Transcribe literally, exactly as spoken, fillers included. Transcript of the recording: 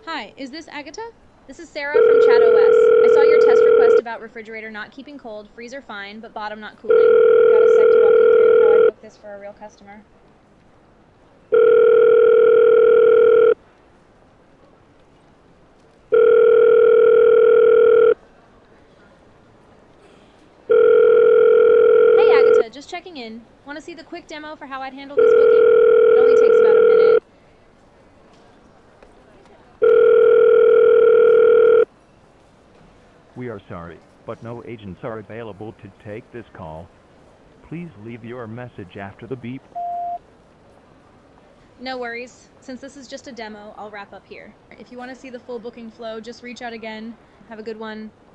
Hi, is this Agatha? This is Sarah from ChatOS. I saw your test request about refrigerator not keeping cold, freezer fine, but bottom not cooling. Got a sec to walk you through how I'd book this for a real customer. Hey Agatha, just checking in. Want to see the quick demo for how I'd handle this booking? It only takes about a minute. We are sorry, but no agents are available to take this call. Please leave your message after the beep. No worries. Since this is just a demo, I'll wrap up here. If you want to see the full booking flow, just reach out again. Have a good one.